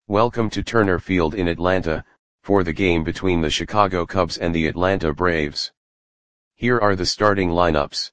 Welcome to Turner Field in Atlanta, for the game between the Chicago Cubs and the Atlanta Braves. Here are the starting lineups.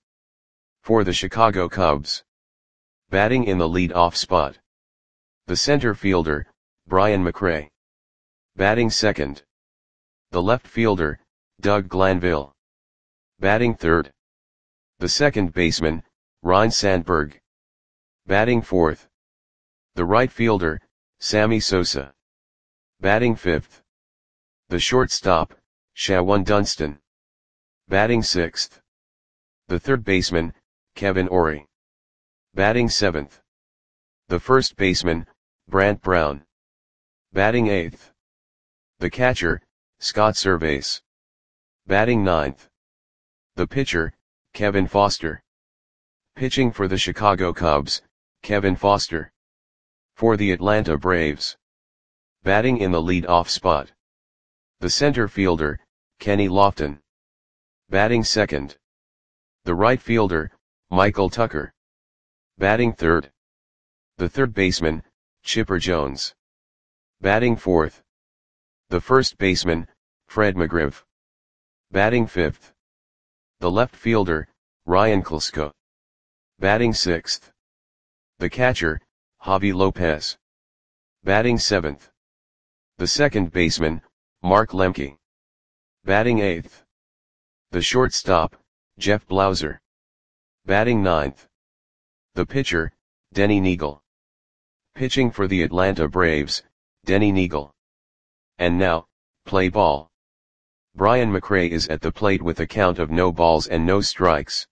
For the Chicago Cubs. Batting in the lead-off spot. The center fielder, Brian McRae. Batting second. The left fielder, Doug Glanville. Batting third. The second baseman, Ryne Sandberg. Batting fourth. The right fielder, Sammy Sosa. Batting fifth. The shortstop, Shawon Dunston. Batting sixth. The third baseman, Kevin Orie. Batting seventh. The first baseman, Brant Brown. Batting eighth. The catcher, Scott Servais. Batting ninth. The pitcher, Kevin Foster. Pitching for the Chicago Cubs, Kevin Foster. For the Atlanta Braves. Batting in the lead-off spot. The center fielder, Kenny Lofton. Batting second. The right fielder, Michael Tucker. Batting third. The third baseman, Chipper Jones. Batting fourth. The first baseman, Fred McGriff. Batting fifth. The left fielder, Ryan Klesko. Batting sixth. The catcher, Javi Lopez. Batting seventh. The second baseman, Mark Lemke. Batting eighth. The shortstop, Jeff Blauser. Batting ninth. The pitcher, Denny Neagle. Pitching for the Atlanta Braves, Denny Neagle. And now, play ball. Brian McRae is at the plate with a count of no balls and no strikes.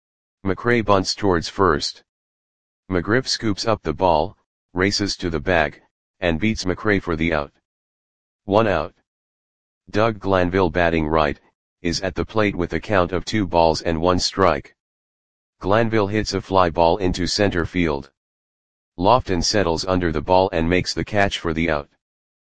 McRae bunts towards first. McGriff scoops up the ball, races to the bag, and beats McRae for the out. 1 out. Doug Glanville, batting right, is at the plate with a count of 2 balls and 1 strike. Glanville hits a fly ball into center field. Lofton settles under the ball and makes the catch for the out.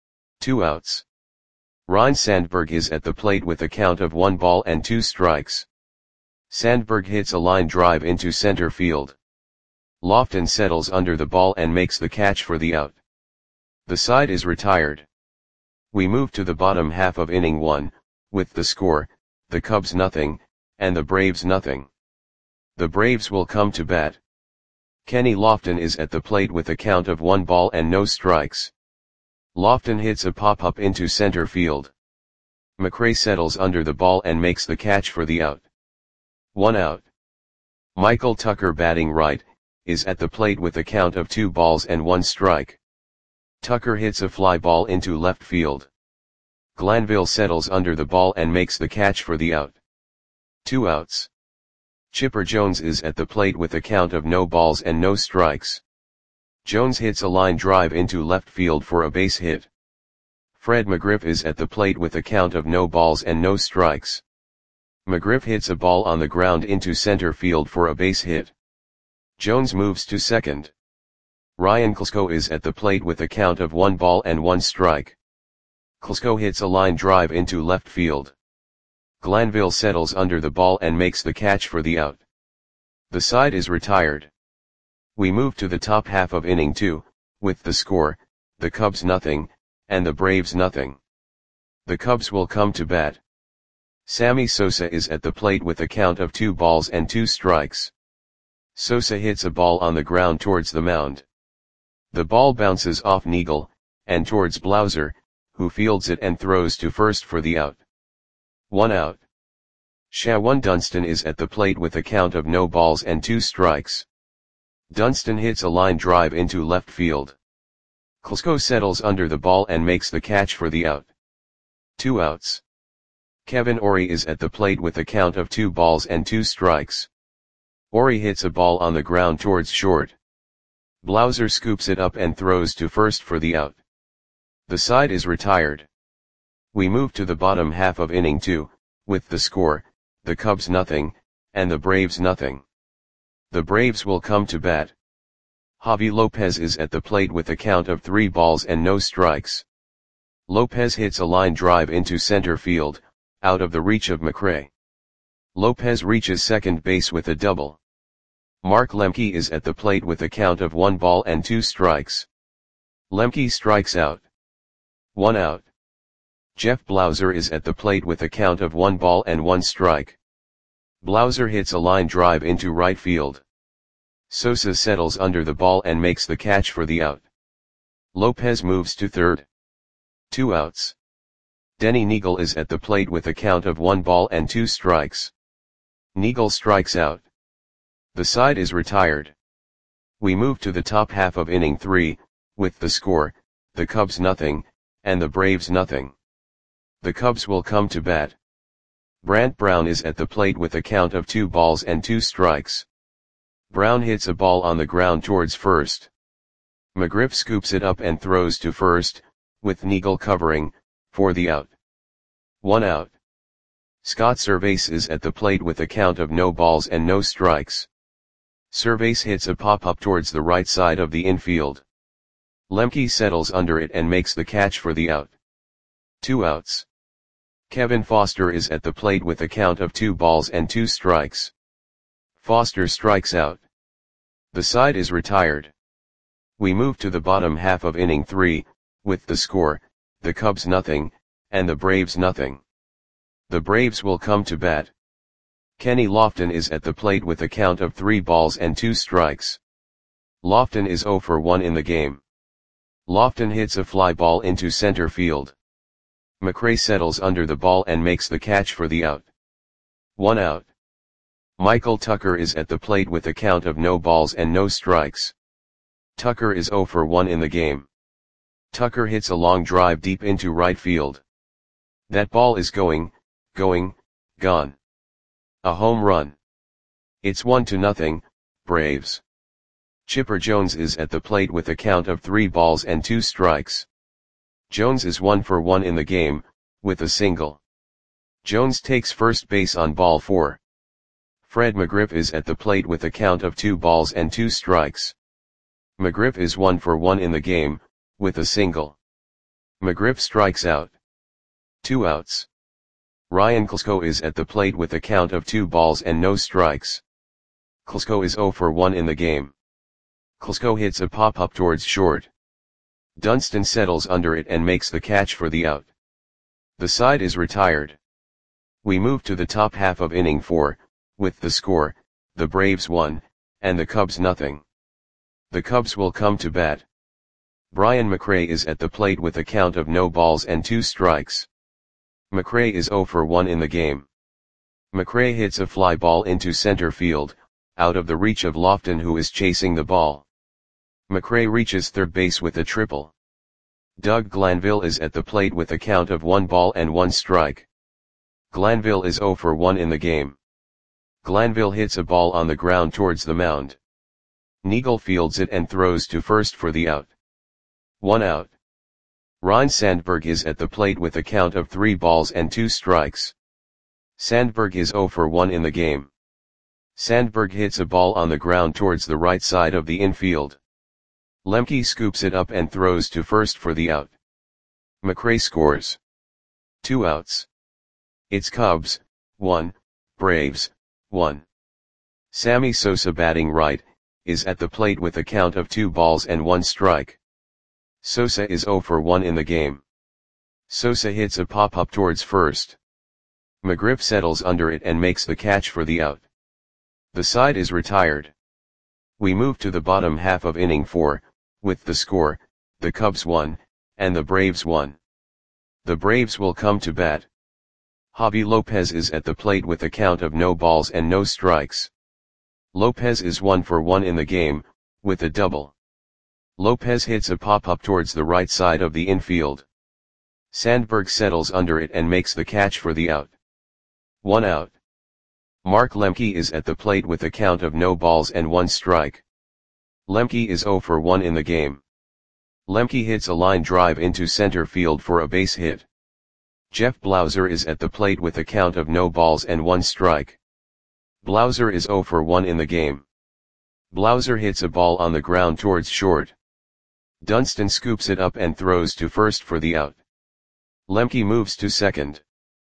2 outs. Ryne Sandberg is at the plate with a count of 1 ball and 2 strikes. Sandberg hits a line drive into center field. Lofton settles under the ball and makes the catch for the out. The side is retired. We move to the bottom half of inning 1, with the score, the Cubs nothing, and the Braves nothing. The Braves will come to bat. Kenny Lofton is at the plate with a count of 1 ball and no strikes. Lofton hits a pop-up into center field. McRae settles under the ball and makes the catch for the out. 1 out. Michael Tucker, batting right, is at the plate with a count of 2 balls and 1 strike. Tucker hits a fly ball into left field. Glanville settles under the ball and makes the catch for the out. 2 outs. Chipper Jones is at the plate with a count of no balls and no strikes. Jones hits a line drive into left field for a base hit. Fred McGriff is at the plate with a count of no balls and no strikes. McGriff hits a ball on the ground into center field for a base hit. Jones moves to second. Ryan Klesko is at the plate with a count of 1 ball and 1 strike. Klesko hits a line drive into left field. Glanville settles under the ball and makes the catch for the out. The side is retired. We move to the top half of inning 2, with the score, the Cubs nothing, and the Braves nothing. The Cubs will come to bat. Sammy Sosa is at the plate with a count of 2 balls and 2 strikes. Sosa hits a ball on the ground towards the mound. The ball bounces off Neagle, and towards Blauser, who fields it and throws to first for the out. 1 out. Shawon Dunston is at the plate with a count of no balls and 2 strikes. Dunston hits a line drive into left field. Klesko settles under the ball and makes the catch for the out. 2 outs. Kevin Orie is at the plate with a count of 2 balls and 2 strikes. Orie hits a ball on the ground towards short. Blauser scoops it up and throws to first for the out. The side is retired. We move to the bottom half of inning 2, with the score, the Cubs nothing, and the Braves nothing. The Braves will come to bat. Javi Lopez is at the plate with a count of 3 balls and no strikes. Lopez hits a line drive into center field, out of the reach of McRae. Lopez reaches second base with a double. Mark Lemke is at the plate with a count of 1 ball and 2 strikes. Lemke strikes out. 1 out. Jeff Blauser is at the plate with a count of 1 ball and 1 strike. Blauser hits a line drive into right field. Sosa settles under the ball and makes the catch for the out. Lopez moves to third. 2 outs. Denny Neagle is at the plate with a count of 1 ball and 2 strikes. Neagle strikes out. The side is retired. We move to the top half of inning 3, with the score, the Cubs nothing, and the Braves nothing. The Cubs will come to bat. Brant Brown is at the plate with a count of 2 balls and 2 strikes. Brown hits a ball on the ground towards first. McGriff scoops it up and throws to first, with Neagle covering, for the out. 1 out. Scott Servais is at the plate with a count of no balls and no strikes. Servais hits a pop-up towards the right side of the infield. Lemke settles under it and makes the catch for the out. 2 outs. Kevin Foster is at the plate with a count of 2 balls and 2 strikes. Foster strikes out. The side is retired. We move to the bottom half of inning 3, with the score, the Cubs nothing, and the Braves nothing. The Braves will come to bat. Kenny Lofton is at the plate with a count of 3 balls and 2 strikes. Lofton is 0 for 1 in the game. Lofton hits a fly ball into center field. McRae settles under the ball and makes the catch for the out. 1 out. Michael Tucker is at the plate with a count of no balls and no strikes. Tucker is 0 for 1 in the game. Tucker hits a long drive deep into right field. That ball is gone. A home run. It's 1-0, Braves. Chipper Jones is at the plate with a count of 3 balls and 2 strikes. Jones is 1 for 1 in the game, with a single. Jones takes first base on ball 4. Fred McGriff is at the plate with a count of 2 balls and 2 strikes. McGriff is 1 for 1 in the game, with a single. McGriff strikes out. 2 outs. Ryan Klesko is at the plate with a count of 2 balls and no strikes. Klesko is 0 for 1 in the game. Klesko hits a pop-up towards short. Dunston settles under it and makes the catch for the out. The side is retired. We move to the top half of inning 4, with the score, the Braves 1, and the Cubs nothing. The Cubs will come to bat. Brian McRae is at the plate with a count of no balls and 2 strikes. McRae is 0 for 1 in the game. McRae hits a fly ball into center field, out of the reach of Lofton, who is chasing the ball. McRae reaches third base with a triple. Doug Glanville is at the plate with a count of 1 ball and 1 strike. Glanville is 0 for 1 in the game. Glanville hits a ball on the ground towards the mound. Neagle fields it and throws to first for the out. 1 out. Ryne Sandberg is at the plate with a count of 3 balls and 2 strikes. Sandberg is 0 for 1 in the game. Sandberg hits a ball on the ground towards the right side of the infield. Lemke scoops it up and throws to first for the out. McRae scores. 2 outs. It's Cubs, 1, Braves, 1. Sammy Sosa, batting right, is at the plate with a count of 2 balls and 1 strike. Sosa is 0 for 1 in the game. Sosa hits a pop-up towards first. McGriff settles under it and makes the catch for the out. The side is retired. We move to the bottom half of inning 4, with the score, the Cubs 1, and the Braves 1. The Braves will come to bat. Javi Lopez is at the plate with a count of no balls and no strikes. Lopez is 1 for 1 in the game, with a double. Lopez hits a pop-up towards the right side of the infield. Sandberg settles under it and makes the catch for the out. 1 out. Mark Lemke is at the plate with a count of no balls and 1 strike. Lemke is 0 for 1 in the game. Lemke hits a line drive into center field for a base hit. Jeff Blauser is at the plate with a count of no balls and 1 strike. Blauser is 0 for 1 in the game. Blauser hits a ball on the ground towards short. Dunston scoops it up and throws to first for the out. Lemke moves to second.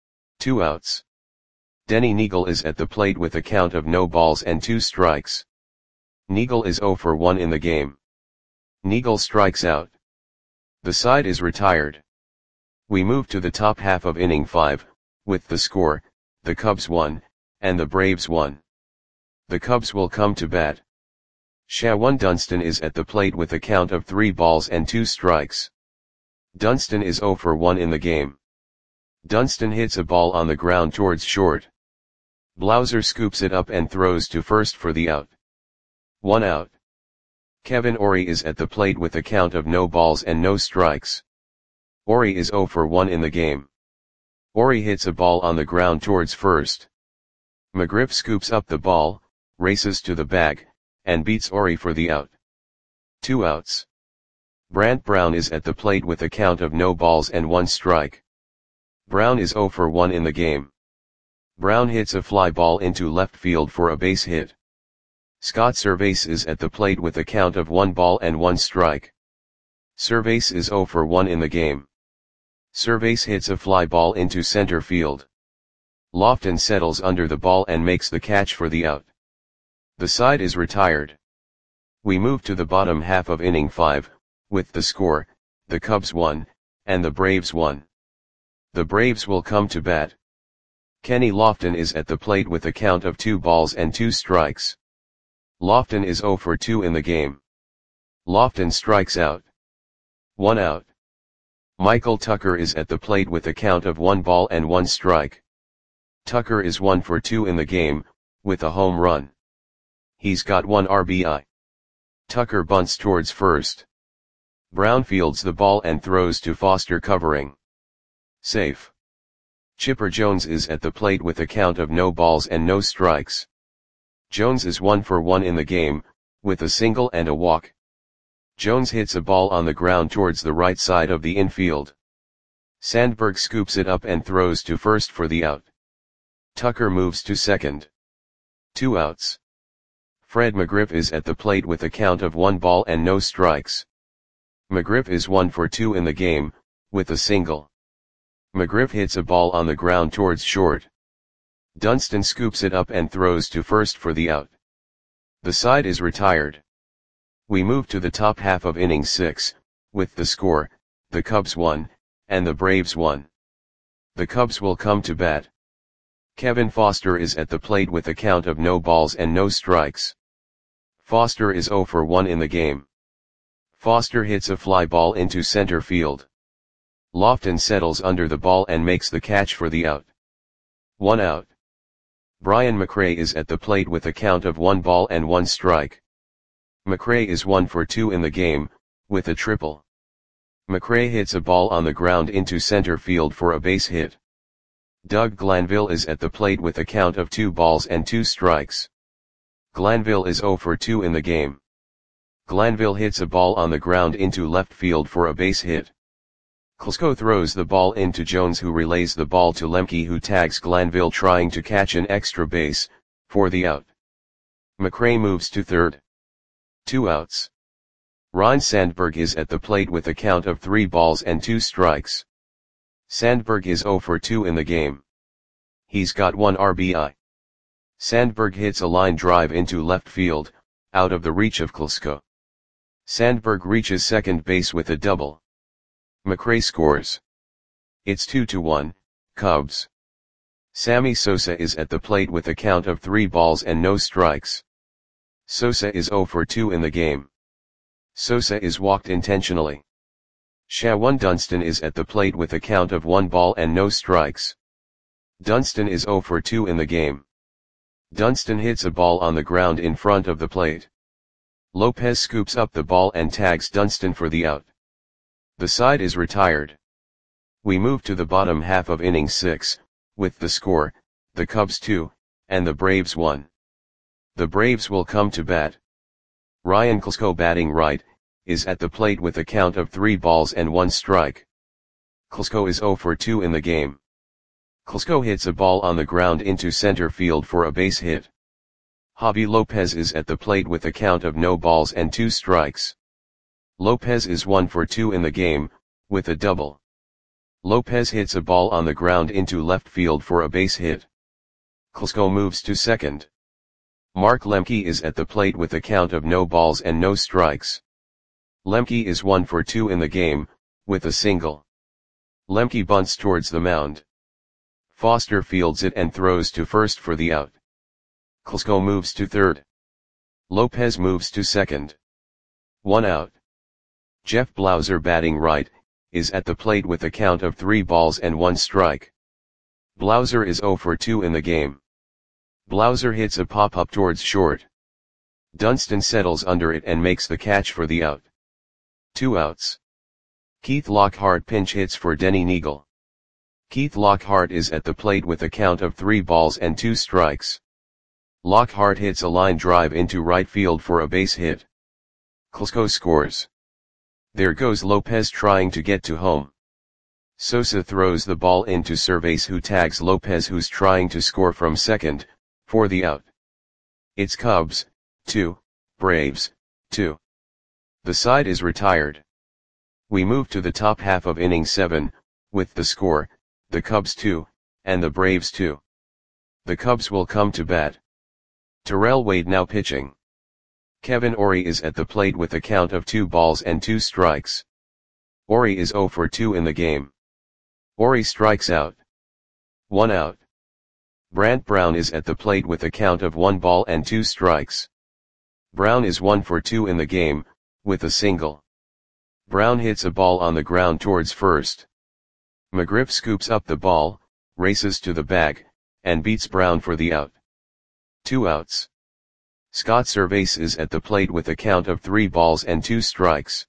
2 outs. Denny Neagle is at the plate with a count of no balls and 2 strikes. Neagle is 0 for 1 in the game. Neagle strikes out. The side is retired. We move to the top half of inning 5, with the score, the Cubs 1, and the Braves 1. The Cubs will come to bat. Shawon Dunston is at the plate with a count of 3 balls and 2 strikes. Dunston is 0 for 1 in the game. Dunston hits a ball on the ground towards short. Blauser scoops it up and throws to first for the out. 1 out. Kevin Orie is at the plate with a count of no balls and no strikes. Orie is 0 for 1 in the game. Orie hits a ball on the ground towards first. McGriff scoops up the ball, races to the bag, and beats Orie for the out. 2 outs. Brant Brown is at the plate with a count of no balls and 1 strike. Brown is 0 for 1 in the game. Brown hits a fly ball into left field for a base hit. Scott Servais is at the plate with a count of 1 ball and 1 strike. Servais is 0 for 1 in the game. Servais hits a fly ball into center field. Lofton settles under the ball and makes the catch for the out. The side is retired. We move to the bottom half of inning 5, with the score, the Cubs 1, and the Braves 1. The Braves will come to bat. Kenny Lofton is at the plate with a count of 2 balls and 2 strikes. Lofton is 0 for 2 in the game. Lofton strikes out. 1 out. Michael Tucker is at the plate with a count of 1 ball and 1 strike. Tucker is 1 for 2 in the game, with a home run. He's got 1 RBI. Tucker bunts towards first. Brown fields the ball and throws to Foster covering. Safe. Chipper Jones is at the plate with a count of no balls and no strikes. Jones is 1 for 1 in the game, with a single and a walk. Jones hits a ball on the ground towards the right side of the infield. Sandberg scoops it up and throws to first for the out. Tucker moves to second. 2 outs. Fred McGriff is at the plate with a count of 1 ball and no strikes. McGriff is 1 for 2 in the game, with a single. McGriff hits a ball on the ground towards short. Dunston scoops it up and throws to first for the out. The side is retired. We move to the top half of inning 6, with the score, the Cubs 1, and the Braves 1. The Cubs will come to bat. Kevin Foster is at the plate with a count of no balls and no strikes. Foster is 0 for 1 in the game. Foster hits a fly ball into center field. Lofton settles under the ball and makes the catch for the out. 1 out. Brian McRae is at the plate with a count of 1 ball and 1 strike. McRae is 1 for 2 in the game, with a triple. McRae hits a ball on the ground into center field for a base hit. Doug Glanville is at the plate with a count of 2 balls and 2 strikes. Glanville is 0 for 2 in the game. Glanville hits a ball on the ground into left field for a base hit. Klusko throws the ball into Jones, who relays the ball to Lemke, who tags Glanville trying to catch an extra base, for the out. McRae moves to third. 2 outs. Ryne Sandberg is at the plate with a count of 3 balls and 2 strikes. Sandberg is 0 for 2 in the game. He's got 1 RBI. Sandberg hits a line drive into left field, out of the reach of Klusko. Sandberg reaches second base with a double. McRae scores. It's 2-1, Cubs. Sammy Sosa is at the plate with a count of 3 balls and no strikes. Sosa is 0 for 2 in the game. Sosa is walked intentionally. Shawon Dunston is at the plate with a count of 1 ball and no strikes. Dunston is 0 for 2 in the game. Dunston hits a ball on the ground in front of the plate. Lopez scoops up the ball and tags Dunston for the out. The side is retired. We move to the bottom half of inning 6, with the score, the Cubs 2, and the Braves 1. The Braves will come to bat. Ryan Klusko, batting right, is at the plate with a count of 3 balls and 1 strike. Klusko is 0 for 2 in the game. Klusko hits a ball on the ground into center field for a base hit. Javi Lopez is at the plate with a count of no balls and 2 strikes. Lopez is 1 for 2 in the game, with a double. Lopez hits a ball on the ground into left field for a base hit. Klusko moves to second. Mark Lemke is at the plate with a count of no balls and no strikes. Lemke is 1 for 2 in the game, with a single. Lemke bunts towards the mound. Foster fields it and throws to first for the out. Klusko moves to third. Lopez moves to second. 1 out. Jeff Blauser, batting right, is at the plate with a count of 3 balls and 1 strike. Blauser is 0 for 2 in the game. Blauser hits a pop-up towards short. Dunston settles under it and makes the catch for the out. 2 outs. Keith Lockhart pinch hits for Denny Neagle. Keith Lockhart is at the plate with a count of 3 balls and 2 strikes. Lockhart hits a line drive into right field for a base hit. Klusko scores. There goes Lopez trying to get to home. Sosa throws the ball into Cervais, who tags Lopez, who's trying to score from second, for the out. It's Cubs 2, Braves 2. The side is retired. We move to the top half of inning 7, with the score, the Cubs 2, and the Braves 2. The Cubs will come to bat. Terrell Wade now pitching. Kevin Orie is at the plate with a count of 2 balls and 2 strikes. Orie is 0 for 2 in the game. Orie strikes out. 1 out. Brant Brown is at the plate with a count of 1 ball and 2 strikes. Brown is 1 for 2 in the game, with a single. Brown hits a ball on the ground towards first. McGriff scoops up the ball, races to the bag, and beats Brown for the out. 2 outs. Scott Cervais is at the plate with a count of 3 balls and 2 strikes.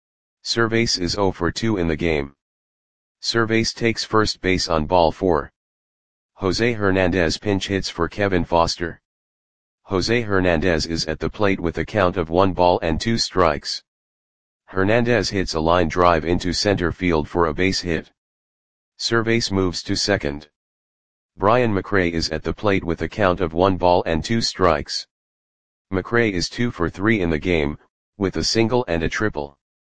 Cervais is 0 for 2 in the game. Cervais takes first base on ball 4. Jose Hernandez pinch hits for Kevin Foster. Jose Hernandez is at the plate with a count of 1 ball and 2 strikes. Hernandez hits a line drive into center field for a base hit. Cervais moves to second. Brian McRae is at the plate with a count of 1 ball and 2 strikes. McRae is 2 for 3 in the game, with a single and a triple.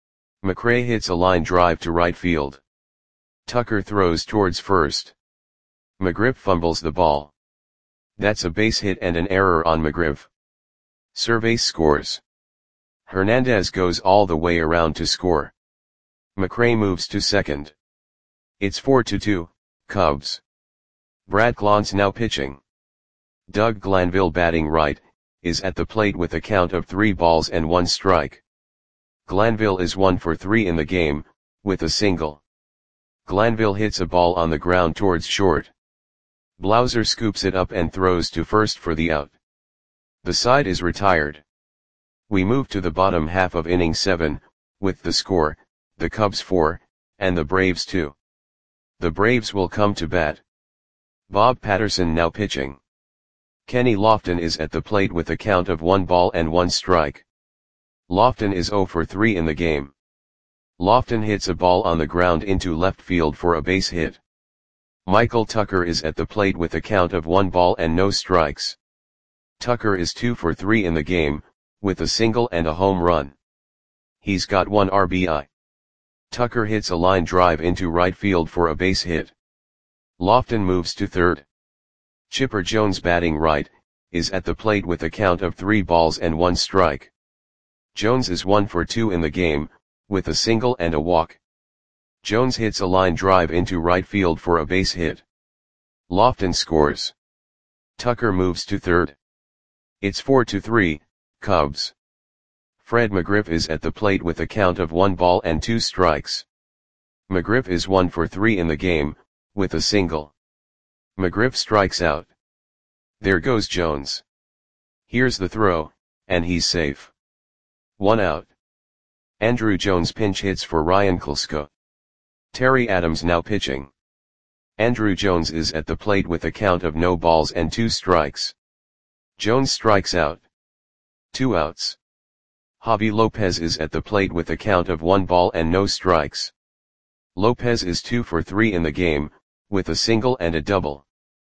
McRae hits a line drive to right field. Tucker throws towards first. McGriff fumbles the ball. That's a base hit and an error on McGriff. Cervais scores. Hernandez goes all the way around to score. McRae moves to second. It's 4-2, Cubs. Brad Clontz now pitching. Doug Glanville, batting right, is at the plate with a count of 3 balls and 1 strike. Glanville is 1 for 3 in the game, with a single. Glanville hits a ball on the ground towards short. Blauser scoops it up and throws to first for the out. The side is retired. We move to the bottom half of inning 7, with the score, the Cubs 4, and the Braves 2. The Braves will come to bat. Bob Patterson now pitching. Kenny Lofton is at the plate with a count of 1 ball and 1 strike. Lofton is 0 for 3 in the game. Lofton hits a ball on the ground into left field for a base hit. Michael Tucker is at the plate with a count of 1 ball and no strikes. Tucker is 2 for 3 in the game, with a single and a home run. He's got 1 RBI. Tucker hits a line drive into right field for a base hit. Lofton moves to third. Chipper Jones, batting right, is at the plate with a count of 3 balls and 1 strike. Jones is 1 for 2 in the game, with a single and a walk. Jones hits a line drive into right field for a base hit. Lofton scores. Tucker moves to third. It's 4-3, Cubs. Fred McGriff is at the plate with a count of 1 ball and 2 strikes. McGriff is 1 for 3 in the game, with a single. McGriff strikes out. There goes Jones. Here's the throw, and he's safe. 1 out. Andrew Jones pinch hits for Ryan Klusko. Terry Adams now pitching. Andrew Jones is at the plate with a count of no balls and 2 strikes. Jones strikes out. 2 outs. Javi Lopez is at the plate with a count of 1 ball and no strikes. Lopez is 2 for 3 in the game, with a single and a double.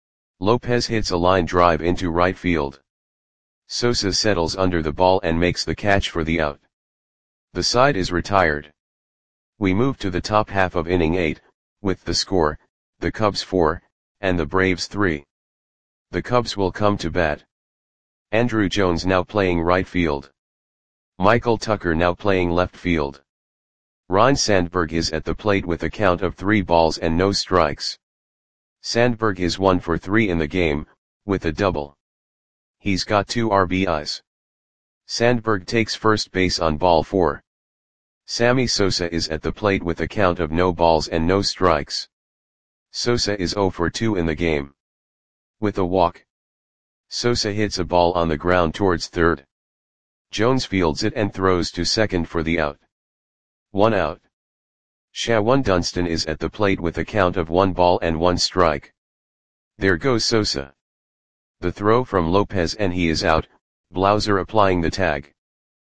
Lopez hits a line drive into right field. Sosa settles under the ball and makes the catch for the out. The side is retired. We move to the top half of inning 8, with the score, the Cubs 4, and the Braves 3. The Cubs will come to bat. Andrew Jones now playing right field. Michael Tucker now playing left field. Ryne Sandberg is at the plate with a count of 3 balls and no strikes. Sandberg is 1 for 3 in the game, with a double. He's got 2 RBIs. Sandberg takes first base on ball 4. Sammy Sosa is at the plate with a count of no balls and no strikes. Sosa is 0 for 2 in the game. With a walk. Sosa hits a ball on the ground towards third. Jones fields it and throws to second for the out. 1 out. Shawan Dunston is at the plate with a count of 1 ball and 1 strike. There goes Sosa. The throw from Lopez and he is out, Blauser applying the tag.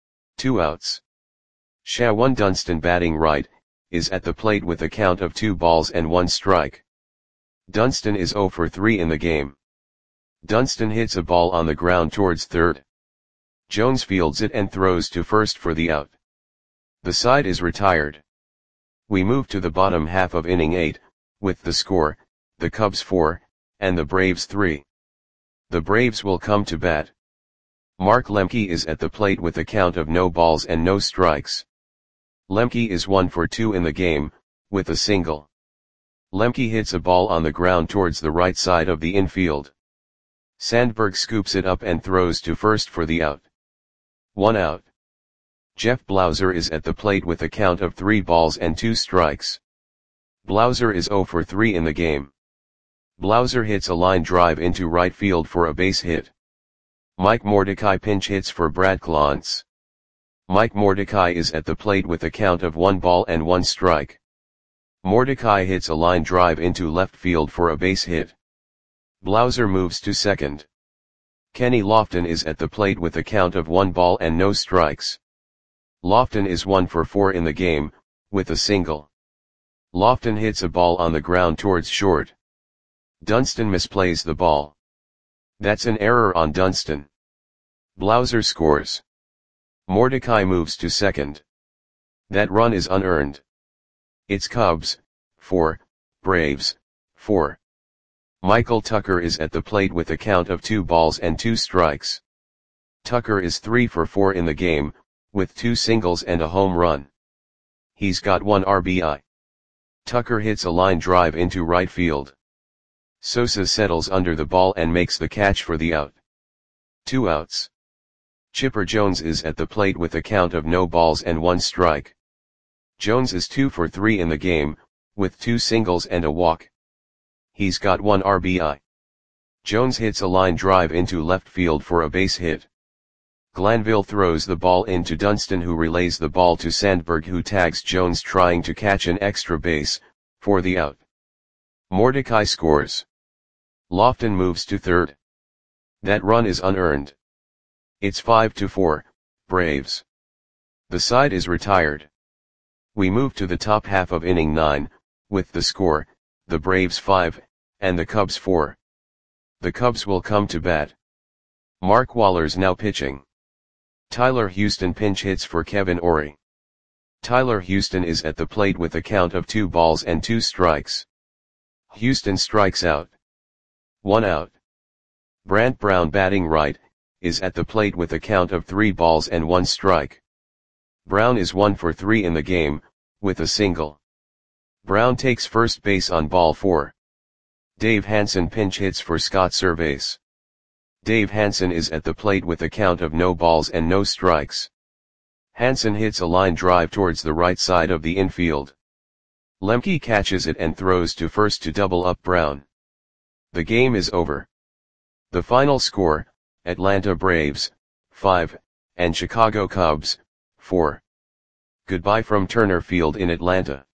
2 outs. Shawan Dunston batting right, is at the plate with a count of 2 balls and 1 strike. Dunston is 0 for 3 in the game. Dunston hits a ball on the ground towards third. Jones fields it and throws to first for the out. The side is retired. We move to the bottom half of inning 8, with the score, the Cubs 4, and the Braves 3. The Braves will come to bat. Mark Lemke is at the plate with a count of no balls and no strikes. Lemke is 1 for 2 in the game, with a single. Lemke hits a ball on the ground towards the right side of the infield. Sandberg scoops it up and throws to first for the out. 1 out. Jeff Blauser is at the plate with a count of 3 balls and 2 strikes. Blauser is 0 for 3 in the game. Blauser hits a line drive into right field for a base hit. Mike Mordecai pinch hits for Brad Clontz. Mike Mordecai is at the plate with a count of 1 ball and 1 strike. Mordecai hits a line drive into left field for a base hit. Blauser moves to second. Kenny Lofton is at the plate with a count of 1 ball and no strikes. Lofton is 1 for 4 in the game, with a single. Lofton hits a ball on the ground towards short. Dunston misplays the ball. That's an error on Dunston. Blauser scores. Mordecai moves to second. That run is unearned. It's Cubs 4, Braves 4. Michael Tucker is at the plate with a count of 2 balls and 2 strikes. Tucker is 3 for 4 in the game, with 2 singles and a home run. He's got 1 RBI. Tucker hits a line drive into right field. Sosa settles under the ball and makes the catch for the out. 2 outs. Chipper Jones is at the plate with a count of no balls and 1 strike. Jones is 2 for 3 in the game, with 2 singles and a walk. He's got 1 RBI. Jones hits a line drive into left field for a base hit. Glanville throws the ball into Dunston, who relays the ball to Sandberg, who tags Jones trying to catch an extra base, for the out. Mordecai scores. Lofton moves to third. That run is unearned. It's 5-4, Braves. The side is retired. We move to the top half of inning 9, with the score, the Braves 5, and the Cubs 4. The Cubs will come to bat. Mark Waller's now pitching. Tyler Houston pinch hits for Kevin Orie. Tyler Houston is at the plate with a count of 2 balls and 2 strikes. Houston strikes out. 1 out. Brant Brown batting right, is at the plate with a count of 3 balls and 1 strike. Brown is 1 for 3 in the game, with a single. Brown takes first base on ball 4. Dave Hansen pinch hits for Scott Servais. Dave Hansen is at the plate with a count of no balls and no strikes. Hansen hits a line drive towards the right side of the infield. Lemke catches it and throws to first to double up Brown. The game is over. The final score, Atlanta Braves 5, and Chicago Cubs 4. Goodbye from Turner Field in Atlanta.